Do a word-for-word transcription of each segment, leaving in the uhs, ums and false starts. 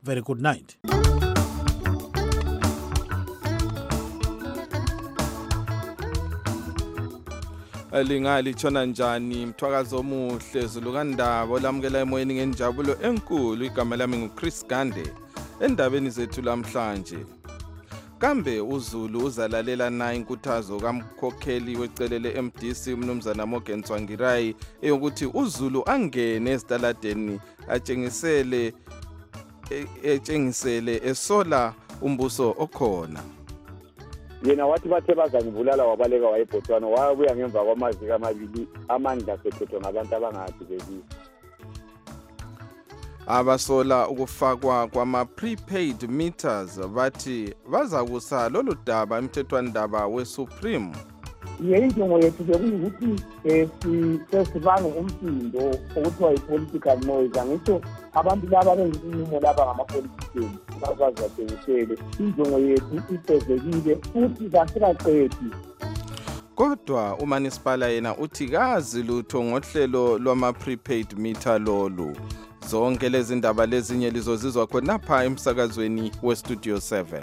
very good night. Lingali tshona njani mthwakazo omuhle zulukandaba olamukela emoyeni ngenjabulo enkulu. Igama lami nguChris Gande. Endabeni zethu lamhlanje, kambe uZulu uzalalela na inkuthazo kamkhokheli wecelele M D C umnumzana Morgan Tsvangirai eyokuthi uZulu angene esitaladeni atshengisele etshengisele esola umbuso okhona. Yena wathi bathe bazangibulala wabaleka wayeBotswana wabuya ngemva kwamazwi amabili amandla sephethwe ngabantu abangathibekile. Abasola ukufakwa kwama-prepaid meters bathi bazakusa lolu daba emthethwandaba weSupreme. Yinjongo yethu bekuyikuthi sesibange umsindo okuthiwa yi-political noise. Angisho abantu laba benza inqumo laba ngama-politicians bazazathekusele. Injongo yethu ifezekile futhi kasikaqedi. Kodwa uManisipala yena uthi kazi lutho ngohlelo lwama-prepaid meter lolu. Zonke lezi ndaba lezinye lizozizwa khonapha emsakazweni weStudio seven.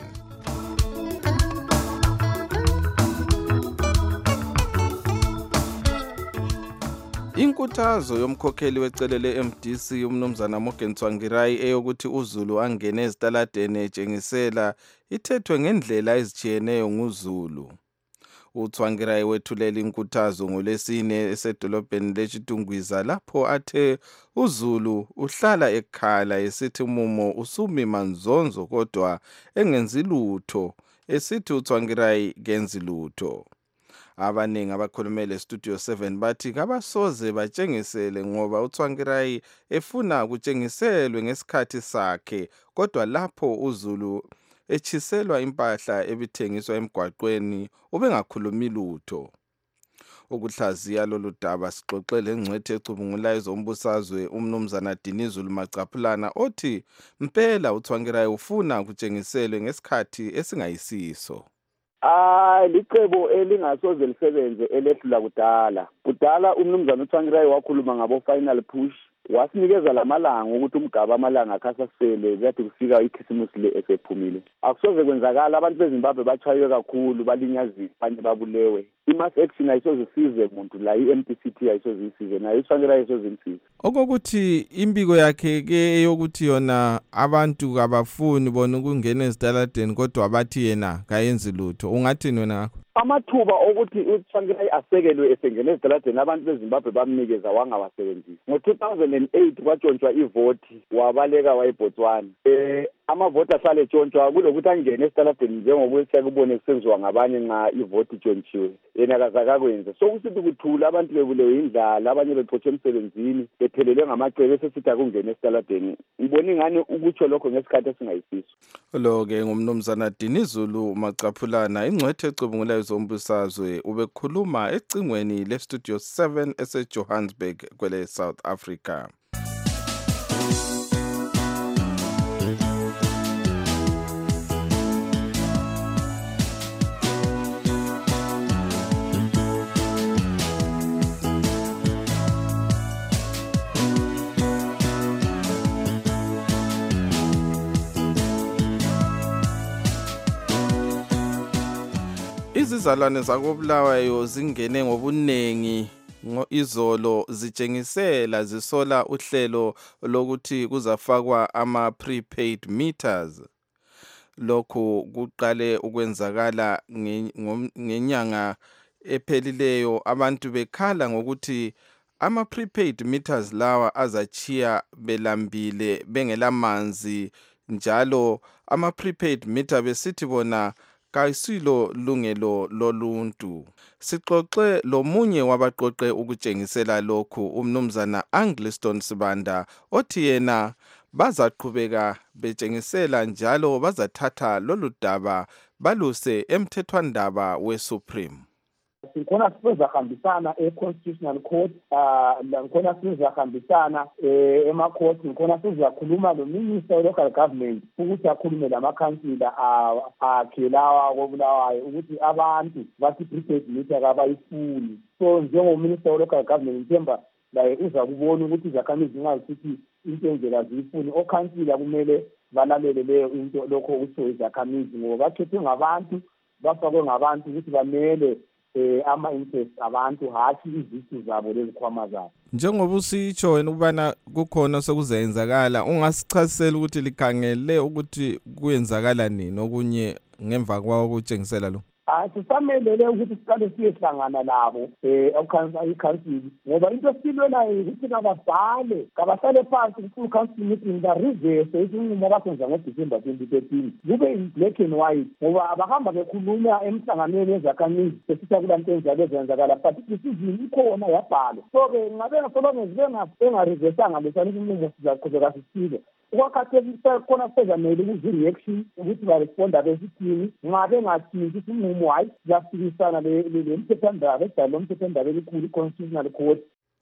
Inkuthazo yomkhokheli wecelele M D C umnumzana Morgan Tsvangirai eyokuthi uZulu angene ezitaladeni etshengisela ithethwe ngendlela ezijiyeneyo nguZulu. uTsvangirai wethulela inkuthazo ngolesine esedolobheni leChitungwiza lapho athe uZulu uhlala ekhala esithi umumo usumima nzonzo kodwa engenzi lutho, esithi uTsvangirai kenzi lutho. Abaningi abakhulumele eStudio seven bathi kabasoze batshengisele ngoba uTsvangirai efuna kutshengiselwe ngesikhathi sakhe, kodwa lapho uZulu echiselwa impahla ebithengiswa emgwaqweni ubengakhulumi lutho. Ukuhlaziya lolu daba sixoxele engcwethe ecubungulayo zombusazwe umnumzana Dinizulu Macaphulana othi mpela uTsvangirai ufuna kutshengiselwe ngesikhathi esingayisiso. Ah, licebo elingasoze lisebenze elehlula kudala. Kudala umnumzana uTsvangirai wakhuluma ngabo final push. Wasinikeza lamalanga ukuthi umgaba amalanga akhasasele kade kufika ikhisimusi le esephumile. Akusoze kwenzakala abantu beZimbabwe bachaywe kakhulu balinyazisa abanye babulewe. Imass action ayisoze isize umuntu la i-M D C T ayisoze isize nayo uTsvangirai ayisoze imsize. Okokuthi impiko yakhe ke yokuthi yona abantu kabafuni bona ukungena ezitaladeni kodwa bathi yena kayenzi lutho, ungathini wena ngakho? Amathuba okuthi uTsvangirai asekelwe esengene ezitaladeni abantu beZimbabwe bamnikeza wangawasebenzisi. Ngo two thousand eight kwatshontshwa ivoti wabaleka wayeBotswana. Eh amavoti ahlale etshontsha kulokuthi angene esitaladeni njengoba sekubone kusenziwa ngabanye nxa ivoti itshontshiwe. Yena kazakakwenza. So kusithi kuthula abantu bebulewe indlala, abanye bexotshe emsebenzini, bephelelwe ngamacebo esithi akungene esitaladeni. Ngibona ingane ukutsho lokho ngesikhathi esingayisiso. Lo ke ngumnumzana Dinizulu Macaphulana ingcwethe ecubungulayo zombusazwe ubekhuluma ecingweni leStudio seven eseJohannesburg kwele South Africa. Izizalwane zakobulawayo zingene ngobunengi izolo zitshengisela zisola uhlelo lokuthi kuzafakwa ama-prepaid meters. Lokhu kuqale ukwenzakala ngenyanga ephelileyo abantu bekhala ngokuthi ama-prepaid meters lawa azachiya belambile bengelamanzi, njalo ama-prepaid meter besithi bona kayisilo lungelo loluntu. Sixoxe lomunye wabaqoqe ukutshengisela lokhu umnumzana Angliston Sibanda othi yena bazaqhubeka betshengisela njalo bazathatha lolu daba baluse emthethwandaba weSupreme. Sikhona sizahambisana e-Constitutional Court, ngikhona sizahambisana ema-court, ngikhona sizakhuluma lo-Minister we-Local Government ukuthi akhulume lamakhansila akhe lawa kobulawayo ukuthi abantu bathi prepaid meter kabayifuni. So njengoMinister we-Local Government ngithemba laye uza kubona ukuthi izakhamizi zingazithi into endlela ziyifuni. Okhansila kumele balalele leyo into lokho kusho izakhamizi ngoba bakhethwe ngabantu bafakwe ngabantu ukuthi bamele eh ama-interest abantu hathi izisu zabo lezikhwama zabo. Njengoba usitsho wena ukubana kukhona sekuzenzakala, ungasichasisela ukuthi likhangele ukuthi kuyenzakala nini okunye ngemva kwawo kutshengisela lo? Sisamelele ukuthi siqale siyehlangana labo eh ikhansili ngoba into esilwelayo ukuthi kababhale kabahlale phansi ku council meeting ba reverse isinqumo abasenza ngoDecember twenty thirteen kube in black and white ngoba abahamba bekhuluma emhlanganweni wezakhamizi besitha kulanto enjalo ezenzakala but decision ikhona yabhalwa. So ke ngabe ngasolonge zibenga engareversanga lesana isinqumo sizaqhubeka sisile ukwakhathekisa khona sezamele ukuzi-reaction ukuthi baresponda besithini ngabe ngathinti isinqumo hayi siyafikisana lemthethwandaba edala lomthethwandaba elikhulu i-constitutional court.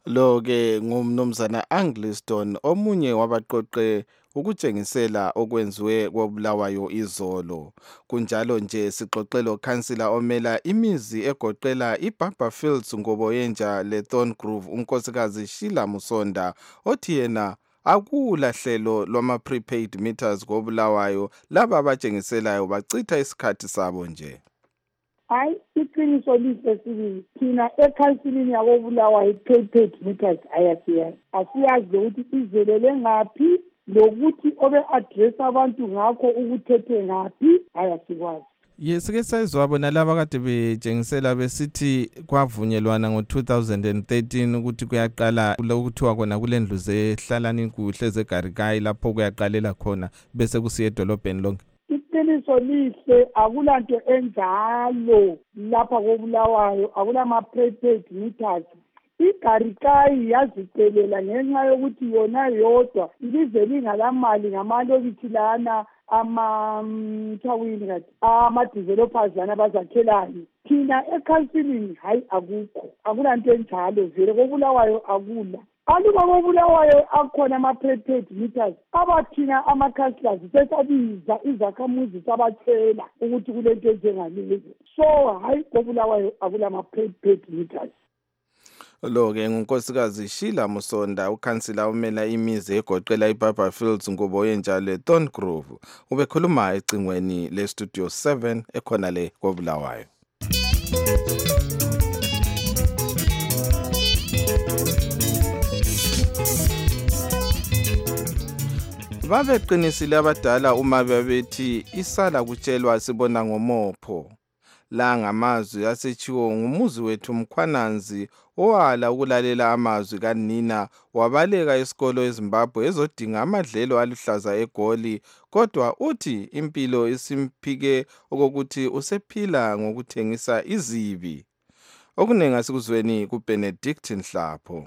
Lo-ke ngumnumzana Angliston omunye wabaqoqe ukutshengisela okwenziwe kobulawayo izolo. Kunjalo nje sixoxelo khansila omela imizi egoqela iBarberfields Ngoboyenja leThorngrove unkosikazi Sheila Musonda othi yena akulahlelo lwama prepaid meters kobulawayo laba abatshengiselayo bachitha isikhathi sabo nje. Hayi iqiniso lihle sibili thina ekhansilini yakobulawayo prepaid meters ayasiyazi asiyazi ukuthi izelele ngaphi lokuthi obe address abantu ngakho ukuthethe ngaphi ayasikwazi. Yesike sayizwa bona laba kade betshengisela besithi kwavunyelwana ngo two thousand thirteen ukuthi kuyaqala ukuthiwa khona kulendlu zehlalani kuhle zeGarigayi lapho kuyaqalela khona bese kusiya edolobheni lonke. Iqiniso lihle akulanto enjalo lapha kobulawayo akulama prepaid meters. iGarigayi yazicelela ngenxa yokuthi yona yodwa ilize lingalamali ngamalokithi lana ama mthawini kade ama developers lana bazakhelayo thina ekhansilini hayi akukho akulanto enjalo vele kobulawayo akula aluba kobulawayo akhona ama prepaid meters abathina ama councillors sesabiza izakhamuzi sabatshela ukuthi kulento enjengalezo so hayi kobulawayo akula ama prepaid meters. Lo-ke ngunkosikazi Sheila Musonda ukhansila umela imizi egoqela iBarberfields Ngoboyenja leThorngrove ubekhuluma ecingweni leStudio seven ekhona le kobulawayo. Babeqinisile abadala uma bebethi isala kutshelwa sibona ngomopho. La ngamazwi asetshiwo ngumuzi wethu Mkhwananzi owala ukulalela amazwi kanina wabaleka esikolo eZimbabwe ezodinga amadlelo aluhlaza eGoli kodwa uthi impilo isimphike okokuthi usephila ngokuthengisa izibi. Okunenga sikuzweni kuBenedict Nhlapho.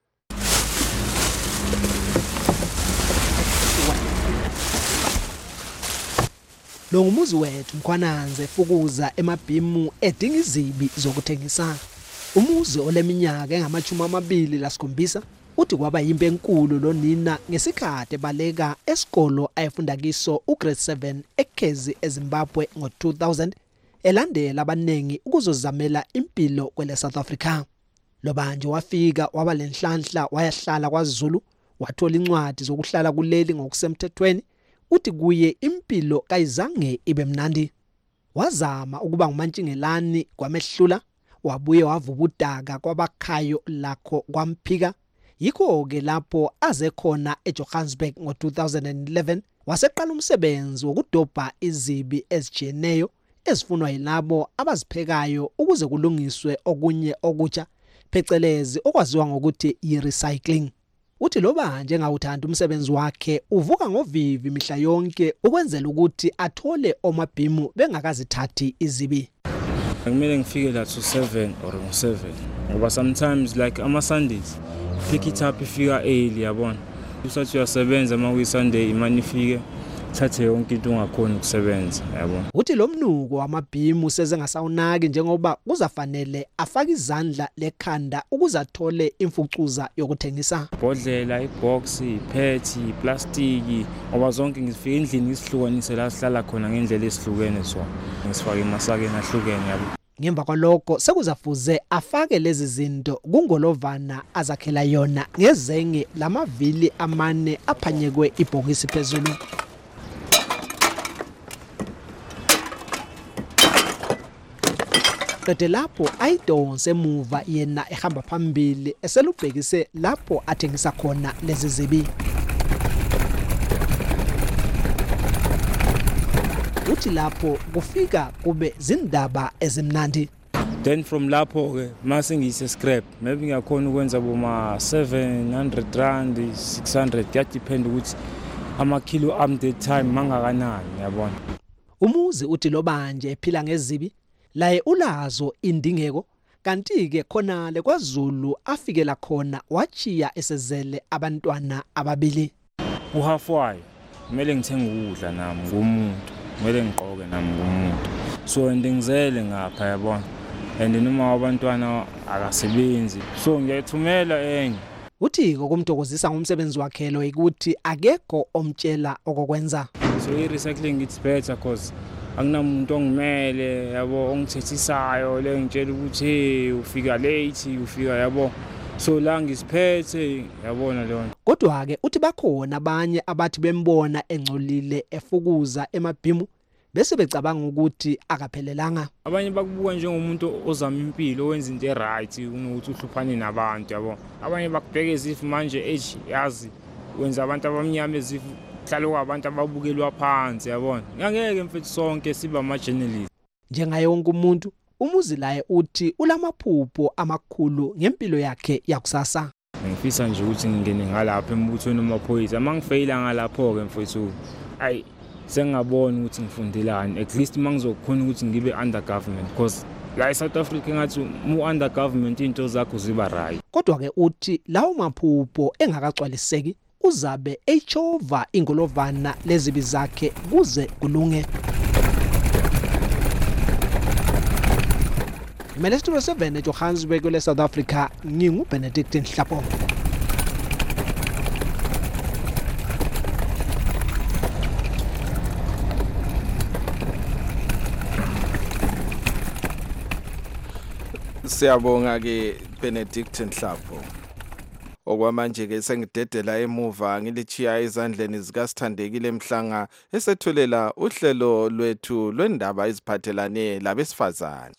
Lo ngumuzi wethu Mkhwananzi efukuza emabhimu edinga izibi zokuthengisa. Umuzi oleminyaka engamachumi amabili lasikhombisa uthi kwaba yimbe enkulu lo nina ngesikhathi baleka esikolo ayefunda kiso ugrade seven eKhezi eZimbabwe ngo two thousand elandela abanengi ukuzozamela impilo kwele South Africa. Lo banje wafika waba lenhlanhla wayahlala kwaZulu wathola incwadi zokuhlala kuleli ngokusemthethweni uthi kuye impilo kayizange ibe mnandi. Wazama ukuba ngumantshingelani kwamehlula wabuye wavubudaka kwabakhayo lakho kwamphika. Yikho ke lapho aze khona eJohannesburg ngo two thousand eleven waseqala umsebenzi wokudobha izibi ezijeneyo ezifunwa yilabo abaziphekayo ukuze kulungiswe okunye okutsha phecelezi okwaziwa ngokuthi yi-recycling. Uthi loba njengawuthanda umsebenzi wakhe uvuka ngovivi mihla yonke ukwenzela ukuthi athole omabhimu bengakazithathi izibi. Kumele ngifike la to seven or ngo seven ngoba sometimes like ama Sundays pick it up ifika early yabona usathi uyasebenza ama we Sunday imani ifike thathe yonke into ungakhona ukusebenza yabona. Uthi lo mnuko wamabhimu seze ngasawunaki njengoba kuzafanele afake izandla lekhanda ukuze athole imfucuza yokuthengisa. Ibhodlela, ibox, iphethi, iplastiki ngoba zonke ngifike endlini isihlukanise la sihlala khona ngendlela esihlukene so ngisifake emasakeni ahlukene yabo. Ngemva kwalokho sekuzafuze afake lezi zinto kungolovana azakhela yona ngezenge lamavili amane aphanyekwe ibhokisi phezulu. qede lapho ayidonse emuva yena ehamba phambili eselubhekise lapho athengisa khona lezi zibi. Uthi lapho kufika kube zindaba ezimnandi. Then from lapho ke mase ngiyise scrap maybe ngiyakhona ukwenza boma seven hundred rand six hundred ya depend ukuthi ama kilo am the time mangakanani yabona. Umuzi uthi lobanje ephila ngezibi laye ulazo indingeko kanti ke khona le kwaZulu afikela khona wachiya esezele abantwana ababili. Uhafwayo kumele ngithenge ukudla nami ngumuntu kumele ngiqoke nami ngumuntu so ndingizele ngapha yabona and noma abantwana akasebenzi so ngiyethumela enye. Uthi kokumthokozisa ngomsebenzi wakhe lo ukuthi akekho omtshela okokwenza. So i-recycling it's better cause akunamuntu ongimele yabo ongithethisayo le ngitshela ukuthi hey ufika late ufika yabo so la ngisiphethe yabona leyo. Kodwa ke uthi bakhona abanye abathi bembona engcolile efukuza emabhimu bese becabanga ukuthi akaphelelanga. Abanye bakubuka njengomuntu ozama impilo wenza into eright unokuthi uhluphane nabantu yabo. Abanye bakubheka izifu manje age yazi wenza abantu abamnyama izifu hlalo kwabantu ababukelwa phansi yabona. Ngangeke mfethu sonke siba ama journalist. Njengaye wonke umuntu umuzi laye uthi ulamaphupho amakhulu ngempilo yakhe yakusasa. Ngifisa nje ukuthi ngingene ngalapha embuthweni wamaphoyisa mangifeyila ngalapho ke mfethu ayi sengabona ukuthi ngifundelani at least mangizokhona ukuthi ngibe under government because la eSouth Africa ngathi mu under government into zakho ziba right. Kodwa ke uthi lawo maphupho engakagcwaliseki uzabe echova ingolovana lezibi zakhe kuze kulunge. Minister seven eJohannesburg le South Africa ngingu Benedict Nhlapo. Siyabonga ke Benedict Nhlapo. Okwamanje ke sengidedela emuva ngilichiya ezandleni zika Sithandekile Mhlanga esethulela uhlelo lwethu lwendaba eziphathelane labesifazane.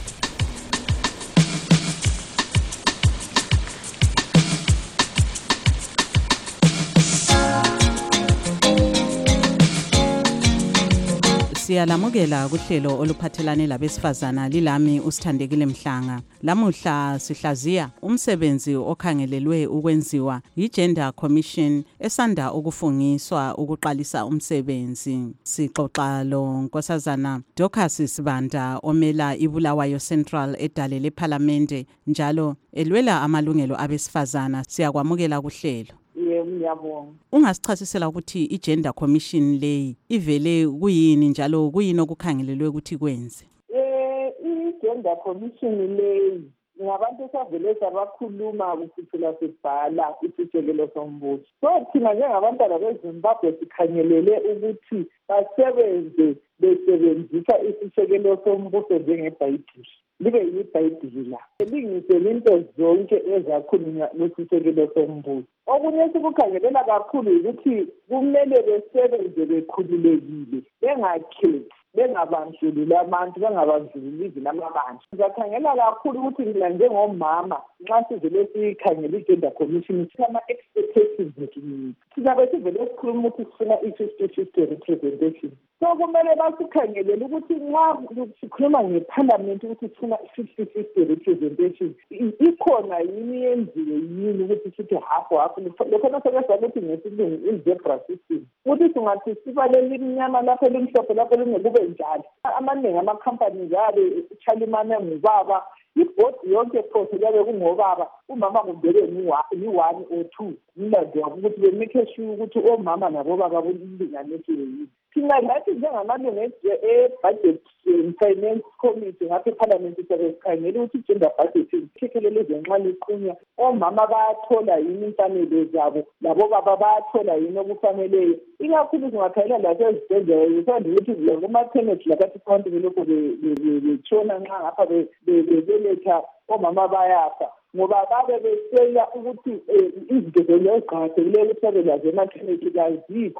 Siyalamukela kuhlelo oluphathelane labesifazana lilami uSithandekile Mhlanga. Lamuhla sihlaziya umsebenzi okhangelelwe ukwenziwa yiGender Commission esanda ukufungiswa ukuqalisa umsebenzi. Sixoxa lo Nkosazana Dorcas Sibanda omela iBulawayo Central edale leParliament njalo elwela amalungelo abesifazana. Siyakwamukela kuhlelo. Ngiyabonga. Ungasichasisela ukuthi iGender Commission leyi ivele kuyini njalo kuyini okukhangelelwe ukuthi kwenze? Eh iGender Commission leyi ngabantu esavele sabakhuluma kusithula sibhala isijekelo sombuso. So thina njengabantwana beZimbabwe sikhangelele ukuthi basebenze besebenzisa isijekelo sombuso njengeBhayibheli. Libe yiBhayibheli la. Lingise into zonke ezakhulunywa lesijekelo sombuso. Okunye sikukhangelela kakhulu ukuthi kumele besebenze bekhululekile bengakhethi bengabandlululi abantu bengabandlululi namabandla. Sizakhangela kakhulu ukuthi mina njengomama nxa sivele sikhangela iGender Commission sithama expectations zethu. Sizabe sivele sikhuluma ukuthi sifuna i-fifty fifty representation. So kumele basikhangelele ukuthi nxa sikhuluma ngeParliament ukuthi sifuna i-fifty fifty representation ikhona yini yenziwe yini ukuthi sithi half half lokho nasekwenza ukuthi ngesilungu i-zebra system ukuthi singathi sibalele imnyama lapho elimhlophe lapho lingekube njalo. Amaningi ama-companies abe Chalimane ngubaba ibhodi yonke phose yabe kungobaba umama kumbele ni-one or two ngilaziwa ukuthi be-make sure ukuthi omama nabobaba kulinganisile yini. Thina lathi njengamalungu e-budget finance committee ngapha eParliament sikhangela ukuthi i-gender budget ikhekelele izenxana iqunywa omama bayathola yini imfanelo zabo labobaba bayathola yini okufaneleyo ikakhulu singakhangela lasezibhedlela yisanda ukuthi kuma-maternity lakathi abantu belokho betshona nxa ngapha bebeletha omama bayafa ngoba babe besela ukuthi izinto zelo eziqakathekileyo ukuthi babe lazo ema-clinic kazikho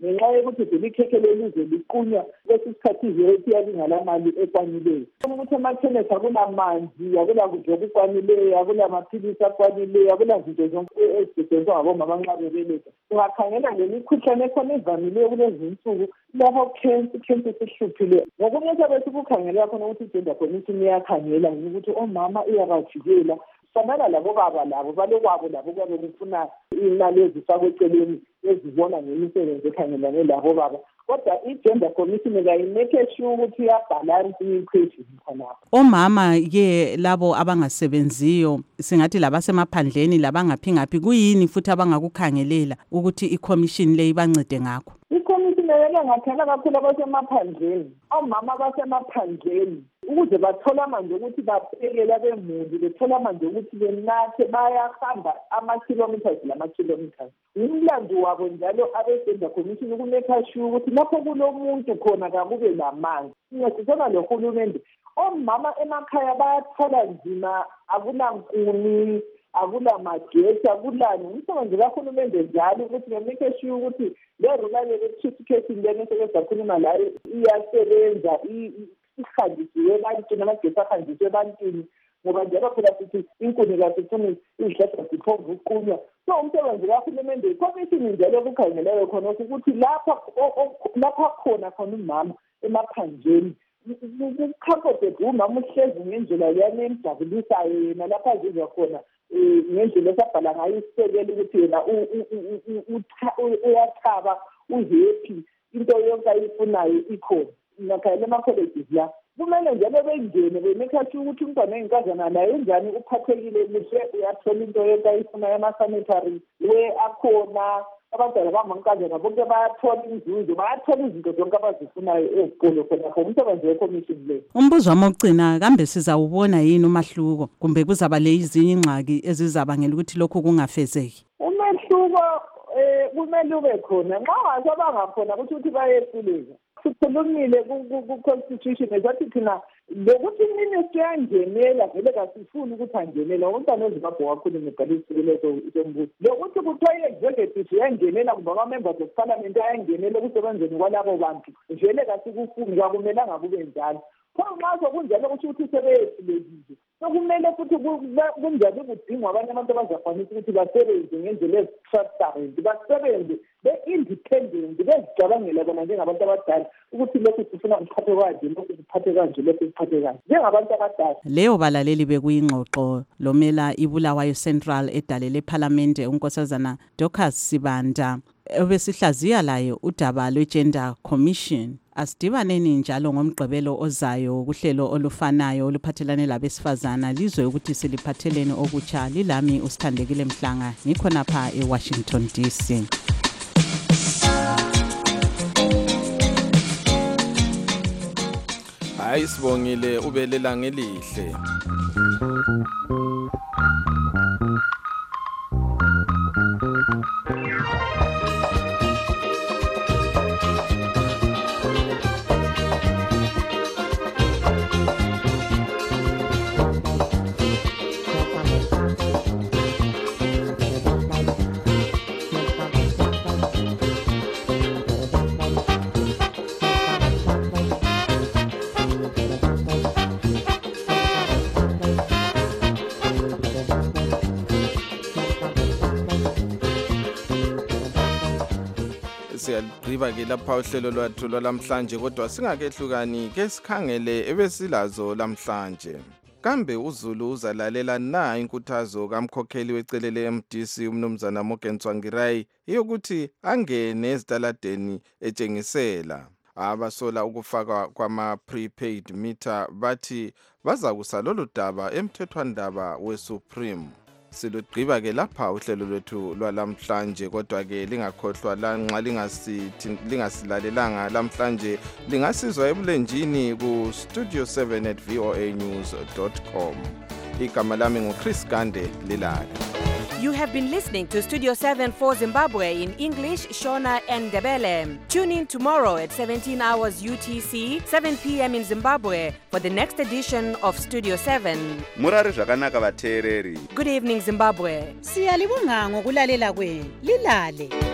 ngenxa yokuthi delikhekhe lelize liqunywa kwesikhathi ivethi yalingala mali ekwanileyo. Ukuthi amakhemesi akulamanzi, akulakudla okukwanileyo, akulamaphilisi akwanileyo, akulazinto zonke ezisetshenziswa ngabomama nxa bebeletha. Ungakhangela lemikhuhlane ekhona evamileyo kulezi insuku lapho cancer cancer sihluphile. Ngokunye sabe sikukhangela khona ukuthi igender commission iyakhangela ukuthi omama iyabavikela. Fanele labo baba labo balokwabo labo kwabe kufuna imali ezifakwe eceleni ezibona ngemisebenzi ekhangelane labo baba. Kodwa i-gender commission kayimeke sure ukuthi iyabalance i-equation khonapho. Omama ke labo abangasebenziyo singathi labasemaphandleni labangaphingaphi kuyini futhi abangakukhangelela ukuthi i-commission le ibancede ngakho? I-commission yena ngathana kakhulu abasemaphandleni. Omama abasemaphandleni ukuze bathola manje ukuthi baphekela bemuli, bethola manje ukuthi benathe bayahamba ama-kilometers lama-kilometers. Umlando wabo njalo abe-gender commission ukumeka sure ukuthi lapho kulomuntu khona kakube lamanzi. Siyasizana lohulumende. Omama emakhaya bayathola nzima, akulankuni, akulamagetsi, akulani. Umsebenzi kahulumende njalo ukuthi bemeke sure ukuthi le rural electrification lena esebenzakhuluma layo iyasebenza, ihanjisiwe ebantwini, amagetsi ahanjisiwe ebantwini, ngoba njalo phela sithi inkuni kasifuni izihlahla ziphomba ukuqunywa. So umsebenzi kahulumende ikhomishini njalo okukhangeleyo khona ukuthi lapha lapha khona khona umama emaphandleni ucomforted umama uhlezi ngendlela yani emjabulisayo yena lapha azizwa khona ngendlela esabhala ngayo isisekelo ukuthi yena uyathaba uhappy into yonke ayifunayo ikhona. Nakhayela ama-colleges la kumele njalo bengene bemeka sure ukuthi umntwana oyinkazana naye njani uphathekile kuhle, uyathola into yonke ayifunayo, ama-sanitary we akhona. Abantwana bamankazana bonke bayathola inzuzo, bayathola izinto zonke abazifunayo ezikolo khona khona umsebenzi we-commission le. Umbuzo wami wokugcina, kambe sizawubona yini umahluko kumbe kuzaba le izinye ingxaki ezizabangela ukuthi lokho kungafezeki? Umehluko eh kumele ube khona nxa ngasebangakhona ukuthi uthi bayehluleka. Sikhulumile ku-constitution esathi thina lokuthi iministry yangenela vele kasifuni ukuthi angenela umntwana oZimbabwe wakhulume egala isikelo sombuso. Lokuthi kuthiwa i-executive yangenela kumbe ama-members of parliament ayangenela ekusebenzeni kwalabo bantu vele kasikufuni, kakumelanga kube njalo. Pho nxa sokunjalo kusho ukuthi sebeyehlulekile. Sokumele futhi kunjani kudingwa abanye abantu abazakwanisa ukuthi basebenze ngendlela ezi-transparent, basebenze be-independent, bezicabangela bona njengabantu abadala ukuthi lokhu sifuna kuphathe kanje, lokhu kuphathe kanje, lokhu kuphathe kanje njengabantu abadala. Leyo balaleli bekuyingxoxo lomela iBulawayo Central edalele eParliament unkosazana Dorcas Sibanda obesihlaziya laye udaba lwe-Gender Commission. Asidibaneni njalo ngomgqibelo ozayo kuhlelo olufanayo oluphathelane labesifazana lizwe ukuthi siliphathelene okutsha. Lilami uSithandekile Mhlanga ngikhona pha eWashington D C. Hayi sibongile ubelela ngelihle. Siyagqiba ke lapha uhlelo lwethu lwalamhlanje, kodwa singakehlukani ke sikhangele ebesilazo lamhlanje. Kambe uZulu uzalalela na inkuthazo kamkhokheli wecelele M D C umnumzana Morgan Tsvangirai yokuthi angene ezitaladeni etshengisela? Abasola ukufaka kwama prepaid meter bathi baza kusalolu daba emthethwandaba weSupreme. Silugqiba ke lapha uhlelo lwethu lwalamhlanje, kodwa ke lingakhohlwa la nxa lingasithi lingasilalelanga lamhlanje lingasizwa ebulenjini ku studio seven at voa news dot com. Igama lami nguChris Gande Lilali. You have been listening to Studio seven for Zimbabwe in English, Shona and Ndebele. Tune in tomorrow at seventeen hours U T C, seven p.m. in Zimbabwe for the next edition of Studio seven. Murari zvakanaka vateereri. Good evening, Zimbabwe. Siyalibonga ngokulalela kwenu. Lilale.